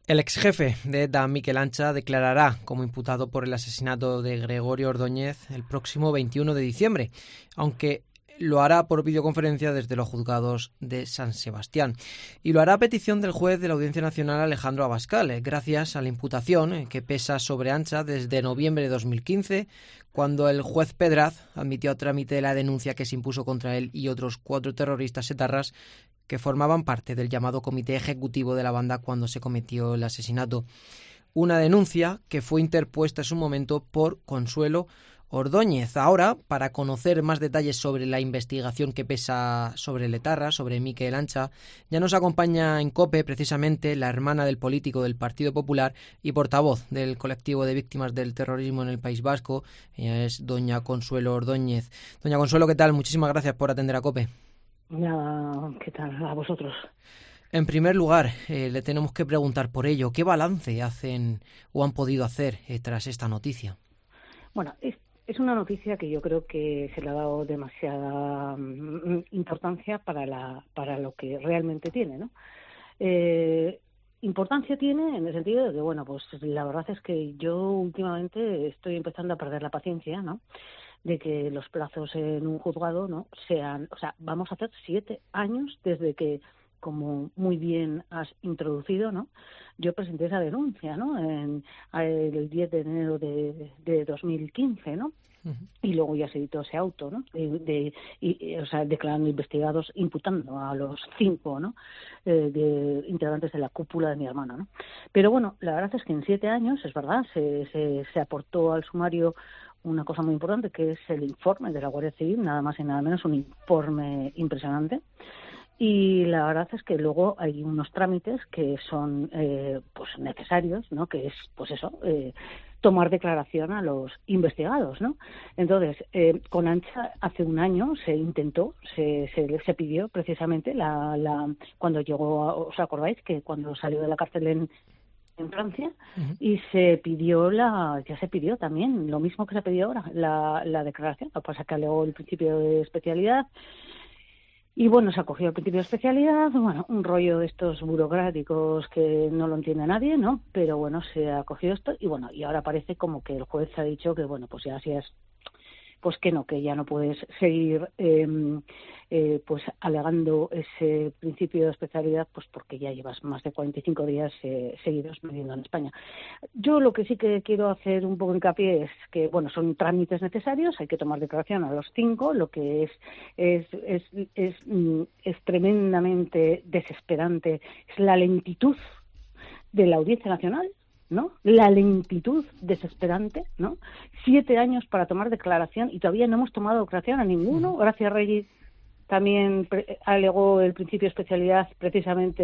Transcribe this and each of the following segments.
El ex jefe de ETA, Miquel Ancha, declarará como imputado por el asesinato de Gregorio Ordóñez el próximo 21 de diciembre, aunque lo hará por videoconferencia desde los juzgados de San Sebastián. Y lo hará a petición del juez de la Audiencia Nacional, Alejandro Abascal, gracias a la imputación que pesa sobre Ancha desde noviembre de 2015, cuando el juez Pedraz admitió a trámite la denuncia que se impuso contra él y otros 4 terroristas etarras que formaban parte del llamado comité ejecutivo de la banda cuando se cometió el asesinato. Una denuncia que fue interpuesta en su momento por Consuelo Ordóñez. Ahora, para conocer más detalles sobre la investigación que pesa sobre el etarra, sobre Miquel Ancha, ya nos acompaña en COPE precisamente la hermana del político del Partido Popular y portavoz del colectivo de víctimas del terrorismo en el País Vasco. Ella es doña Consuelo Ordóñez. Doña Consuelo, ¿qué tal? Muchísimas gracias por atender a COPE. Nada, ¿qué tal? A vosotros. En primer lugar, le tenemos que preguntar por ello. ¿Qué balance hacen o han podido hacer tras esta noticia? Bueno, es una noticia que yo creo que se le ha dado demasiada importancia para lo que realmente tiene, ¿no? Importancia tiene en el sentido de que, bueno, pues la verdad es que yo últimamente estoy empezando a perder la paciencia, ¿no?, de que los plazos en un juzgado no sean, o sea, vamos a hacer 7 años desde que, como muy bien has introducido, ¿no?, yo presenté esa denuncia, ¿no?, el 10 de enero de 2015, ¿no? Uh-huh. Y luego ya se editó ese auto, ¿no?, o sea, declarando investigados, imputando a los 5, ¿no?, de integrantes de la cúpula de mi hermana, ¿no? Pero bueno, la verdad es que en 7 años, es verdad, se aportó al sumario una cosa muy importante, que es el informe de la Guardia Civil, nada más y nada menos, un informe impresionante. Y la verdad es que luego hay unos trámites que son pues necesarios, ¿no?, que es, pues eso, tomar declaración a los investigados, ¿no? Entonces, con Ancha hace un año se intentó, se pidió precisamente cuando llegó, ¿os acordáis que cuando salió de la cárcel en Francia? Uh-huh. Y ya se pidió también, lo mismo que se pidió ahora, la declaración. Lo que pasa es que alegó el principio de especialidad y bueno, se acogió el principio de especialidad, bueno, un rollo de estos burocráticos que no lo entiende nadie, ¿no? Pero bueno, se acogió esto y bueno, y ahora parece como que el juez ha dicho que bueno, pues ya si es, pues que no, que ya no puedes seguir pues alegando ese principio de especialidad, pues porque ya llevas más de 45 días seguidos viviendo en España. Yo lo que sí que quiero hacer un poco hincapié es que, bueno, son trámites necesarios, hay que tomar declaración a los 5, lo que es tremendamente desesperante es la lentitud de la Audiencia Nacional, ¿no? La lentitud desesperante, ¿no? 7 años para tomar declaración y todavía no hemos tomado declaración a ninguno. Gracia Reyes también alegó el principio de especialidad precisamente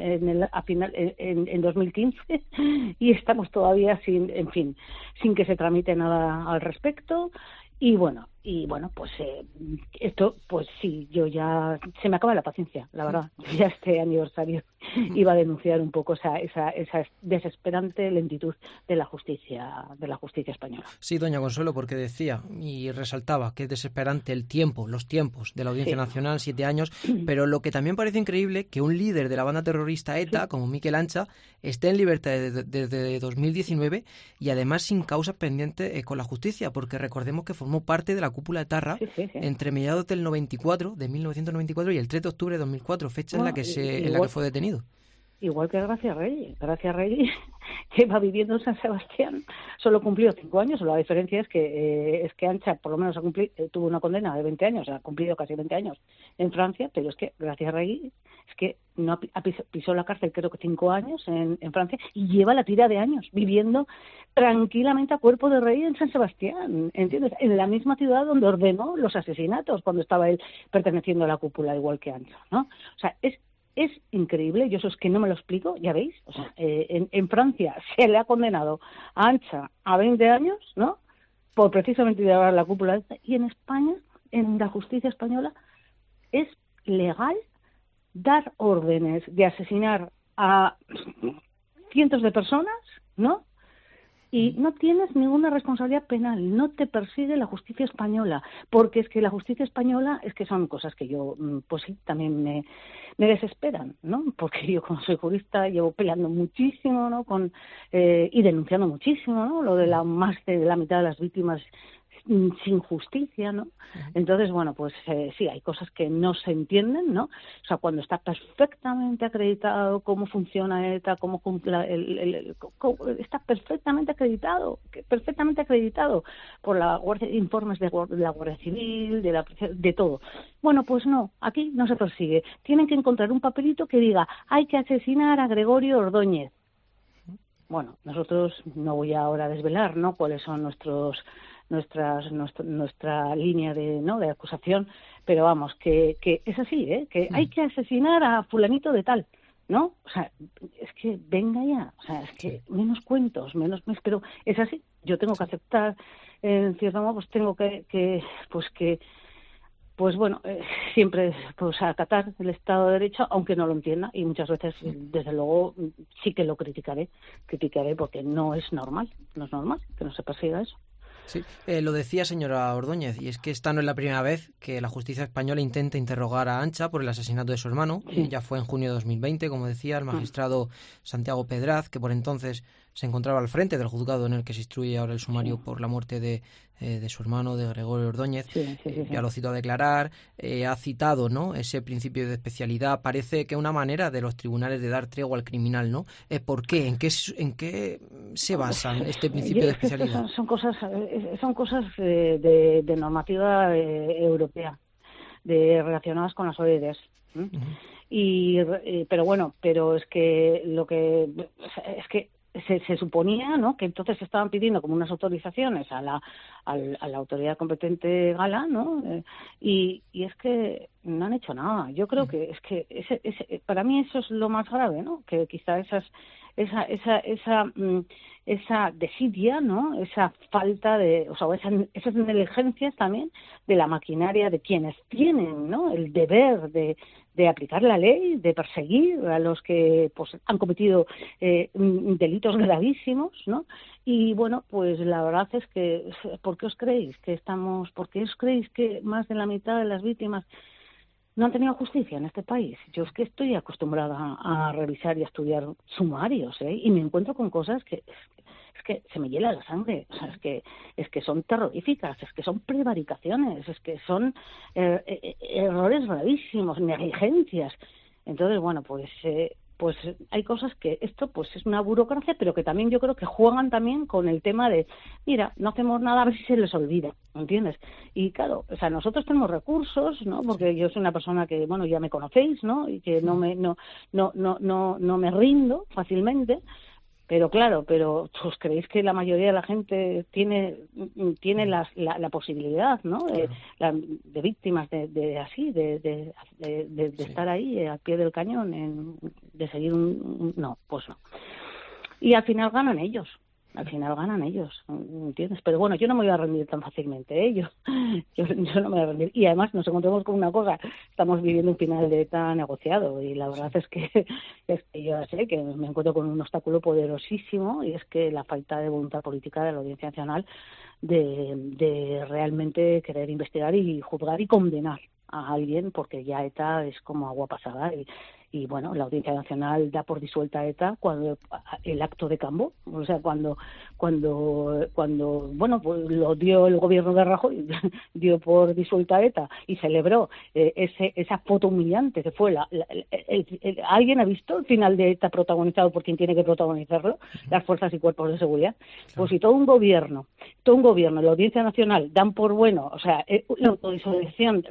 en 2015 y estamos todavía sin que se tramite nada al respecto. Y bueno, pues esto, pues sí, yo ya se me acaba la paciencia, la verdad. Ya este aniversario iba a denunciar un poco esa desesperante lentitud de la justicia española. Sí, doña Consuelo, porque decía y resaltaba que es desesperante los tiempos de la Audiencia Nacional, 7 años, pero lo que también parece increíble que un líder de la banda terrorista ETA, como Miquel Ancha, esté en libertad desde 2019 y además sin causa pendiente con la justicia, porque recordemos que formó parte de la cúpula etarra entre mediados de 1994 y el 3 de octubre de 2004, fecha en la que fue detenido. Igual que Gracia Reyes lleva viviendo en San Sebastián, solo cumplió 5 años, la diferencia es que Ancha por lo menos tuvo una condena de 20 años, ha cumplido casi 20 años en Francia, pero es que Gracia Reyes es que no pisó la cárcel creo que 5 años en Francia y lleva la tira de años viviendo tranquilamente a cuerpo de rey en San Sebastián, ¿entiendes? En la misma ciudad donde ordenó los asesinatos cuando estaba él perteneciendo a la cúpula igual que Ancha, ¿no? O sea, es increíble, yo eso es que no me lo explico, ya veis, o sea, en Francia se le ha condenado a Ancha a 20 años, ¿no?, por precisamente llevar la cúpula, y en España, en la justicia española, es legal dar órdenes de asesinar a cientos de personas, ¿no?, Y no tienes ninguna responsabilidad penal, no te persigue la justicia española, porque es que la justicia española es que son cosas que yo, pues sí, también me desesperan, ¿no? Porque yo, como soy jurista, llevo peleando muchísimo, ¿no? Y denunciando muchísimo, ¿no? Lo de más de la mitad de las víctimas sin justicia, ¿no? Entonces, bueno, pues sí, hay cosas que no se entienden, ¿no? O sea, cuando está perfectamente acreditado cómo funciona ETA, cómo cumple está perfectamente acreditado por la informes de la Guardia Civil, de todo. Bueno, pues no, aquí no se persigue. Tienen que encontrar un papelito que diga, hay que asesinar a Gregorio Ordóñez. Bueno, nosotros no voy ahora a desvelar, ¿no? Cuáles son nuestra línea de acusación, pero vamos, que es así, que hay que asesinar a fulanito de tal, ¿no? O sea, es que venga ya, o sea, es que menos cuentos, pero es así. Yo tengo que aceptar, en cierto modo, pues tengo pues bueno, siempre pues acatar el Estado de Derecho, aunque no lo entienda, y muchas veces, desde luego, sí que lo criticaré porque no es normal que no se persiga eso. Sí, lo decía señora Ordóñez, y es que esta no es la primera vez que la justicia española intenta interrogar a Ancha por el asesinato de su hermano. Sí. Ya fue en junio de 2020, como decía el magistrado Santiago Pedraz, que por entonces se encontraba al frente del juzgado en el que se instruye ahora el sumario por la muerte de su hermano, de Gregorio Ordóñez. Sí. Ya lo citó a declarar, ha citado, ¿no?, ese principio de especialidad. Parece que una manera de los tribunales de dar tregua al criminal, ¿no? ¿Por qué? ¿En qué se basan este principio de especialidad? Son cosas de normativa europea, relacionadas con las OEDs. Pero es que se suponía, ¿no?, que entonces se estaban pidiendo como unas autorizaciones a la autoridad competente gala, ¿no? Y es que no han hecho nada. Yo creo que es que para mí eso es lo más grave, ¿no? Que quizá esa desidia, ¿no? Esa falta esas negligencias también de la maquinaria de quienes tienen, ¿no?, el deber de aplicar la ley, de perseguir a los que pues han cometido delitos gravísimos, ¿no? Y bueno, pues la verdad es que ¿por qué os creéis que más de la mitad de las víctimas no han tenido justicia en este país? Yo es que estoy acostumbrada a revisar y a estudiar sumarios, y me encuentro con cosas que es que se me hiela la sangre. O sea, es que son terroríficas, es que son prevaricaciones, es que son errores gravísimos, negligencias. Entonces, bueno, pues hay cosas que esto pues es una burocracia, pero que también yo creo que juegan también con el tema de, mira, no hacemos nada, a ver si se les olvida, ¿entiendes? Y claro, o sea, nosotros tenemos recursos, ¿no? Porque yo soy una persona que, bueno, ya me conocéis, ¿no? Y que no me rindo fácilmente. Pero claro, ¿os creéis que la mayoría de la gente tiene la posibilidad, ¿no? De víctimas de estar ahí al pie del cañón, de seguir no, pues no. Y al final ganan ellos, ¿entiendes? Pero bueno, yo no me voy a rendir tan fácilmente, ¿eh? Yo no me voy a rendir. Y además nos encontramos con una cosa, estamos viviendo un final de ETA negociado, y la verdad es que yo sé que me encuentro con un obstáculo poderosísimo, y es que la falta de voluntad política de la Audiencia Nacional de realmente querer investigar y juzgar y condenar a alguien, porque ya ETA es como agua pasada, y bueno, la Audiencia Nacional da por disuelta ETA cuando el acto de Cambó, o sea, cuando bueno, pues lo dio el gobierno de Rajoy, dio por disuelta ETA y celebró esa foto humillante que fue ¿alguien ha visto el final de ETA protagonizado por quien tiene que protagonizarlo? Las fuerzas y cuerpos de seguridad. Pues si todo un gobierno, la Audiencia Nacional dan por bueno, o sea, la autodisolución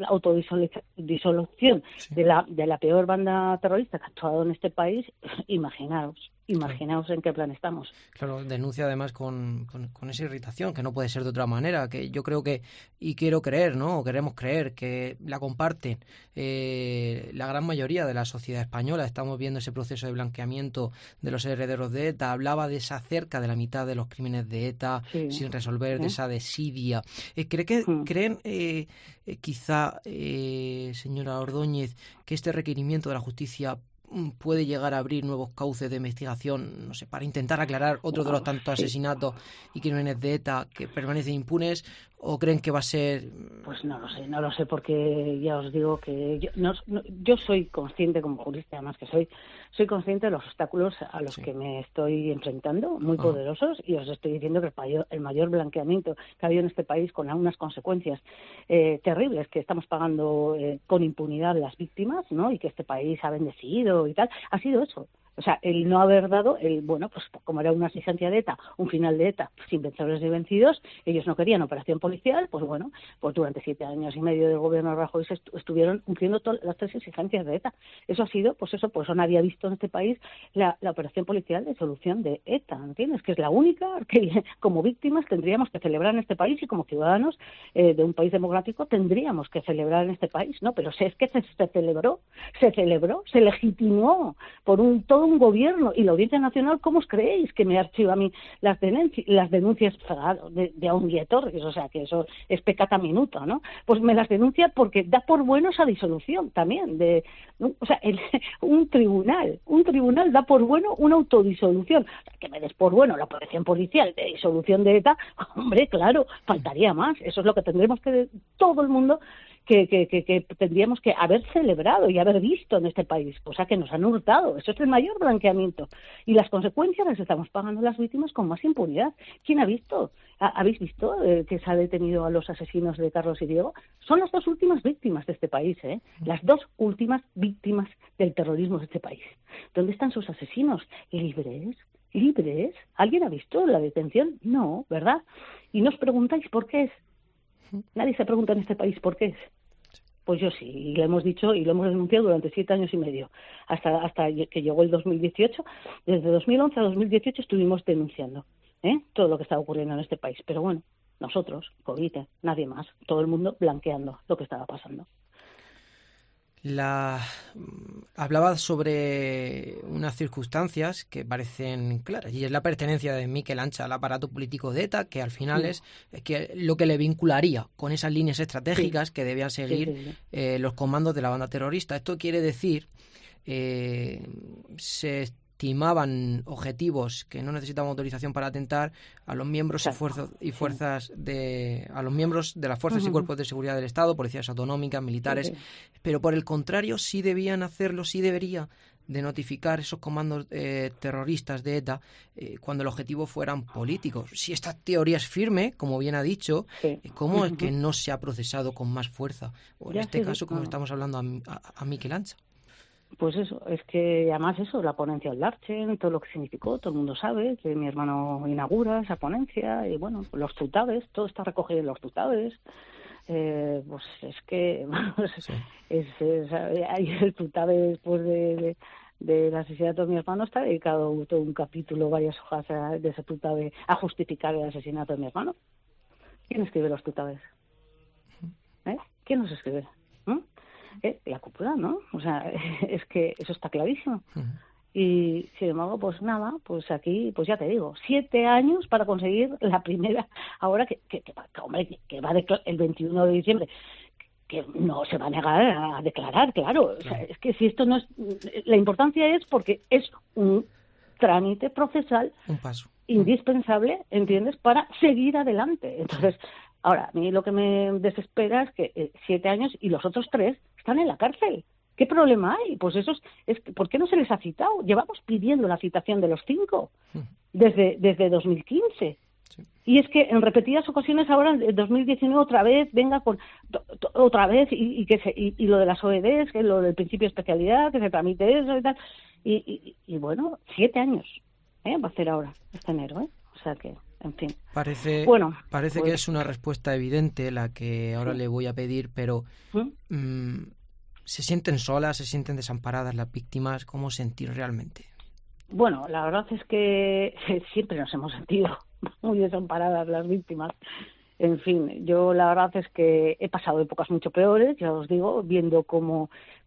de la peor banda terrorista que ha actuado en este país, imaginaos en qué plan estamos. Claro, denuncia además con esa irritación, que no puede ser de otra manera, que yo creo que, y quiero creer, ¿no?, o queremos creer, que la comparten la gran mayoría de la sociedad española. Estamos viendo ese proceso de blanqueamiento de los herederos de ETA. Hablaba de esa cerca de la mitad de los crímenes de ETA sin resolver, de esa desidia. ¿Creen quizá, señora Ordóñez, que este requerimiento de la justicia puede llegar a abrir nuevos cauces de investigación, no sé, para intentar aclarar otro de los tantos asesinatos y crímenes de ETA que permanecen impunes? ¿O creen que va a ser...? Pues no lo sé, porque ya os digo que yo soy consciente, como jurista además que soy consciente de los obstáculos a los que me estoy enfrentando, muy poderosos, y os estoy diciendo que el mayor blanqueamiento que ha habido en este país, con algunas consecuencias terribles que estamos pagando con impunidad las víctimas, ¿no? Y que este país ha bendecido y tal, ha sido eso. O sea, el no haber dado, pues como era una exigencia de ETA, un final de ETA sin vencedores ni vencidos, ellos no querían operación policial, pues bueno, pues durante 7 años y medio del gobierno de Rajoy estuvieron cumpliendo todas las 3 exigencias de ETA. Eso ha sido, pues eso nadie ha visto en este país la operación policial de solución de ETA, ¿entiendes? Que es la única que como víctimas tendríamos que celebrar en este país, y como ciudadanos de un país democrático tendríamos que celebrar en este país, ¿no? Pero es que se celebró, se legitimó por todo un gobierno, y la Audiencia Nacional, ¿cómo os creéis que me archiva a mí las denuncias de Ongi Etorris? O sea, que eso es peccata minuta, ¿no? Pues me las denuncia porque da por bueno esa disolución también. O sea, un tribunal da por bueno una autodisolución. Que me des por bueno la operación policial de disolución de ETA, hombre, claro, faltaría más. Eso es lo que tendremos que, todo el mundo, que tendríamos que haber celebrado y haber visto en este país, cosa que nos han hurtado. Eso es el mayor blanqueamiento. Y las consecuencias las estamos pagando las víctimas con más impunidad. ¿Quién ha visto? ¿Habéis visto que se ha detenido a los asesinos de Carlos y Diego? Son las 2 últimas víctimas de este país, ¿eh? Las 2 últimas víctimas del terrorismo de este país. ¿Dónde están sus asesinos? ¿Libres? ¿Libres? ¿Alguien ha visto la detención? No, ¿verdad? Y no os preguntáis por qué es. Nadie se pregunta en este país por qué es. Pues yo sí, y lo hemos dicho y lo hemos denunciado durante 7 años y medio, hasta que llegó el 2018. Desde 2011 a 2018 estuvimos denunciando todo lo que estaba ocurriendo en este país. Pero bueno, nosotros, Covite, nadie más, todo el mundo blanqueando lo que estaba pasando. Hablaba sobre unas circunstancias que parecen claras, y es la pertenencia de Miquel Ancha al aparato político de ETA, que al final es que lo que le vincularía con esas líneas estratégicas que debían seguir los comandos de la banda terrorista. Esto quiere decir, se estimaban objetivos que no necesitaban autorización para atentar a los miembros y fuerzas a los miembros de las fuerzas y cuerpos de seguridad del Estado, policías autonómicas, militares, pero por el contrario sí debían hacerlo, sí debería de notificar esos comandos terroristas de ETA cuando el objetivo fueran políticos. Si esta teoría es firme, como bien ha dicho, ¿cómo es que no se ha procesado con más fuerza? O en este caso, como estamos hablando a Miquel Ancha. Pues eso, es que además eso, la ponencia del Larchen, todo lo que significó, todo el mundo sabe que mi hermano inaugura esa ponencia, y bueno, los tutades, todo está recogido en los tutades. Pues es que hay el tutade después del asesinato de mi hermano, está dedicado todo un capítulo, varias hojas de ese tutade a justificar el asesinato de mi hermano. ¿Quién escribe los tutades? ¿Quién los escribe? La cúpula, ¿no? O sea, es que eso está clarísimo. Y sin embargo, pues nada, pues aquí, pues ya te digo, 7 años para conseguir la primera, ahora que va el 21 de diciembre, que no se va a negar a declarar, claro. O sea, es que si esto no es, la importancia es porque es un trámite procesal, un paso indispensable, ¿entiendes?, para seguir adelante. Entonces, ahora, a mí lo que me desespera es que 7 años y los otros 3 están en la cárcel. ¿Qué problema hay? Pues eso es ¿por qué no se les ha citado? Llevamos pidiendo la citación de los 5 desde 2015. Sí. Y es que en repetidas ocasiones ahora, en 2019, otra vez, venga con otra vez, y lo de las OEDs, que lo del principio de especialidad, que se tramite eso y tal. Y bueno, 7 años, va a hacer ahora, este enero, O sea que, en fin. Parece pues, que es una respuesta evidente la que ahora le voy a pedir, pero ¿se sienten solas, se sienten desamparadas las víctimas? ¿Cómo sentir realmente? Bueno, la verdad es que siempre nos hemos sentido muy desamparadas las víctimas. En fin, yo la verdad es que he pasado épocas mucho peores, ya os digo, viendo cómo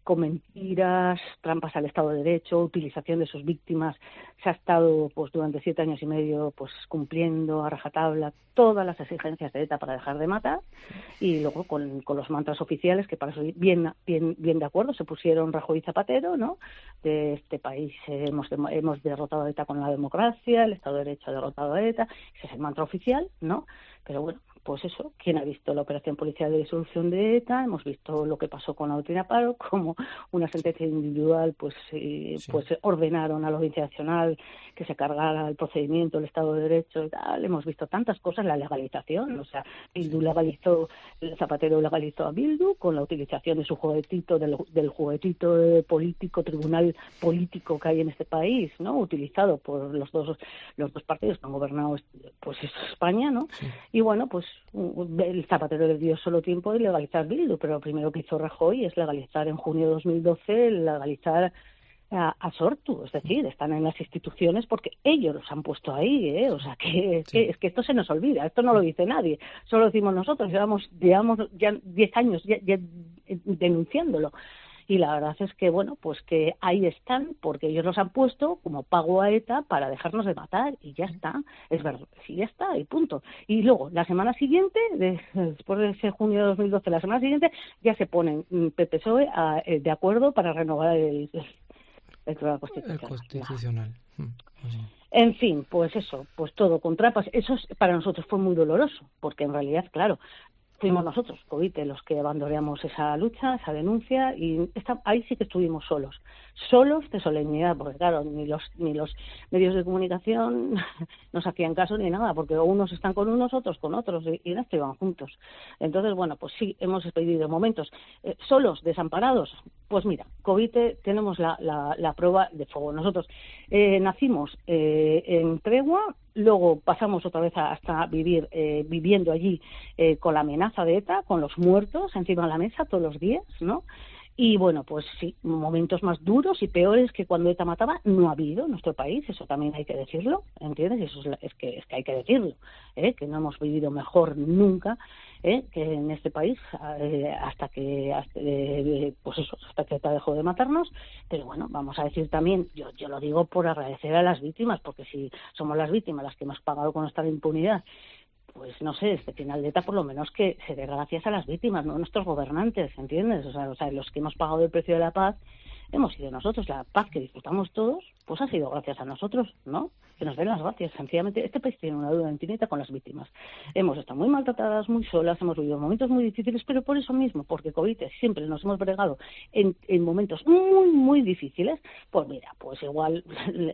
con mentiras, trampas al Estado de Derecho, utilización de sus víctimas. Se ha estado pues durante 7 años y medio pues cumpliendo a rajatabla todas las exigencias de ETA para dejar de matar, y luego con los mantras oficiales, que para eso bien de acuerdo se pusieron Rajoy y Zapatero, ¿no? De este país hemos derrotado a ETA con la democracia, el Estado de Derecho ha derrotado a ETA, ese es el mantra oficial, ¿no? Pero bueno, pues eso, ¿quién ha visto la operación policial de disolución de ETA? Hemos visto lo que pasó con la doctrina Paro, como una sentencia individual, pues ordenaron a la Audiencia Nacional que se cargara el procedimiento, el Estado de Derecho y tal. Hemos visto tantas cosas, la legalización, o sea, Bildu legalizó, Zapatero legalizó a Bildu con la utilización de su juguetito, del juguetito político, tribunal político que hay en este país, ¿no? Utilizado por los dos partidos que han gobernado pues España, ¿no? Sí. Y bueno, pues el Zapatero le dio solo tiempo de legalizar Bildu, pero lo primero que hizo Rajoy es legalizar en junio de 2012, legalizar a Sortu, es decir, están en las instituciones porque ellos los han puesto ahí, ¿eh? O sea, es que esto se nos olvida, esto no lo dice nadie, solo lo decimos nosotros, llevamos ya 10 años ya denunciándolo. Y la verdad es que, bueno, pues que ahí están porque ellos los han puesto como pago a ETA para dejarnos de matar y ya está, es verdad, sí, ya está, y punto. Y luego, la semana siguiente, después de ese junio de 2012, la semana siguiente ya se ponen PP-PSOE de acuerdo para renovar el Tribunal Constitucional. El Constitucional. En fin, pues eso, pues todo con trampas. Eso para nosotros fue muy doloroso, porque en realidad, claro, fuimos nosotros, Covite, los que abandoneamos esa lucha, esa denuncia, y ahí sí que estuvimos solos de solemnidad, porque claro, ni los medios de comunicación nos hacían caso ni nada, porque unos están con unos, otros con otros, y no estaban juntos. Entonces, bueno, pues sí, hemos expedido momentos solos, desamparados. Pues mira, Covite tenemos la prueba de fuego. Nosotros nacimos en tregua, luego pasamos otra vez hasta viviendo allí con la amenaza de ETA, con los muertos encima de la mesa todos los días, ¿no? Y bueno, pues sí, momentos más duros y peores que cuando ETA mataba no ha habido en nuestro país, eso también hay que decirlo, ¿entiendes? Eso es que hay que decirlo, que no hemos vivido mejor nunca que en este país hasta que ETA dejó de matarnos. Pero bueno, vamos a decir también, yo lo digo por agradecer a las víctimas, porque si somos las víctimas las que hemos pagado con nuestra impunidad, pues no sé, este final de ETA por lo menos que se dé gracias a las víctimas, no a nuestros gobernantes, ¿entiendes? O sea, los que hemos pagado el precio de la paz hemos sido nosotros. La paz que disfrutamos todos, pues ha sido gracias a nosotros, ¿no? Que nos den las gracias. Sencillamente, este país tiene una deuda infinita con las víctimas. Hemos estado muy maltratadas, muy solas, hemos vivido momentos muy difíciles, pero por eso mismo, porque Covite siempre nos hemos bregado en momentos muy, muy difíciles, pues mira, pues igual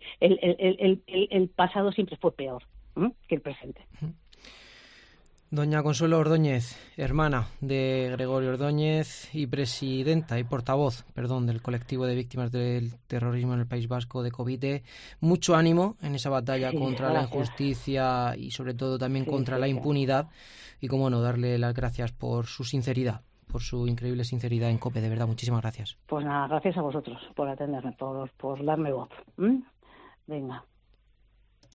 el pasado siempre fue peor que el presente. Doña Consuelo Ordóñez, hermana de Gregorio Ordóñez y presidenta y portavoz, del colectivo de víctimas del terrorismo en el País Vasco de Covite, mucho ánimo en esa batalla contra la injusticia y sobre todo también contra la impunidad, y cómo no, darle las gracias por su sinceridad, por su increíble sinceridad en COPE, de verdad, muchísimas gracias. Pues nada, gracias a vosotros por atenderme, por darme voz. Venga.